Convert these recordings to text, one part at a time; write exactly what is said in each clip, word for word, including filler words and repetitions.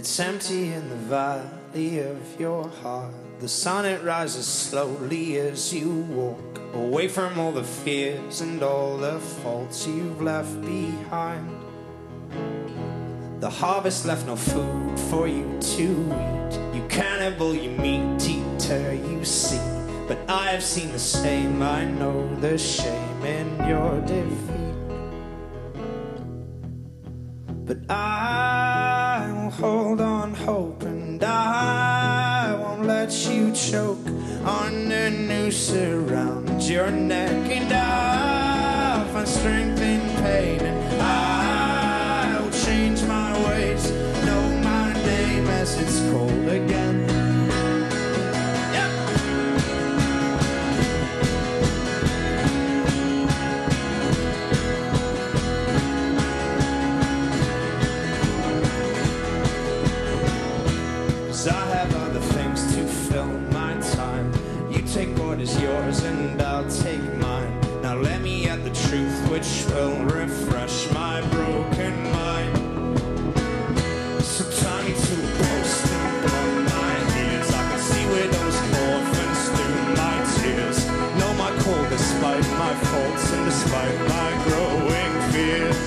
It's empty in the valley of your heart. The sun, it rises slowly as you walk away from all the fears and all the faults you've left behind. The harvest left no food for you to eat. You cannibal, you meat eater, you see. But I have seen the same, I know the shame in your defeat. But I will hold on hope, and I won't let you choke on the noose around your neck. And I'll find strength in pain, and I will change my ways, know my name as it's called again. Take what is yours and I'll take mine. Now let me at the truth which will refresh my broken mind. So tie me to a post and blow my ears. I can see widows and orphans through my tears. Know my call despite my faults and despite my growing fears.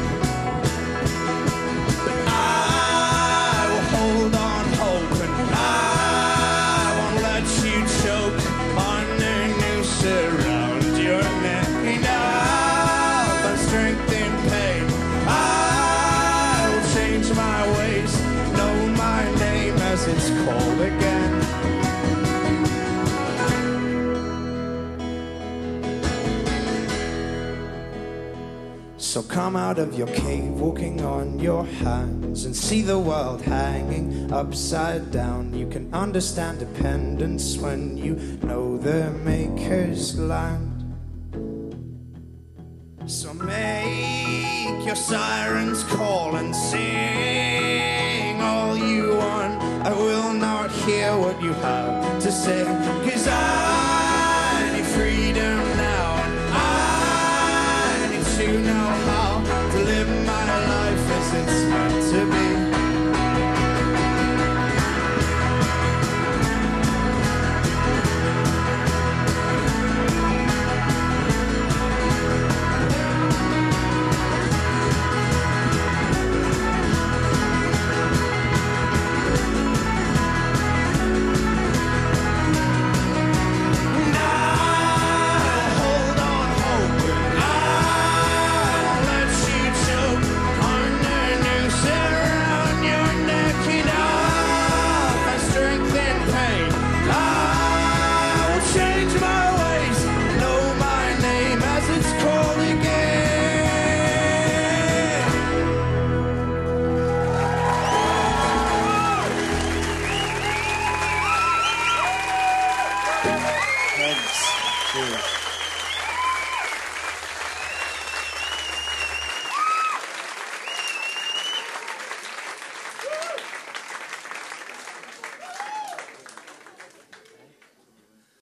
But I will hold on hope, and I won't let you choke around your neck. And I'll find strength in pain. I will change my ways, know my name as it's called again. So come out of your cave, walking on your hands, and see the world hanging upside down. You can understand dependence when you know the Maker's land. So make your sirens call and sing all you want. I will not hear what you have to say, 'cause I need freedom now, and I need to know how to live my life as it's meant.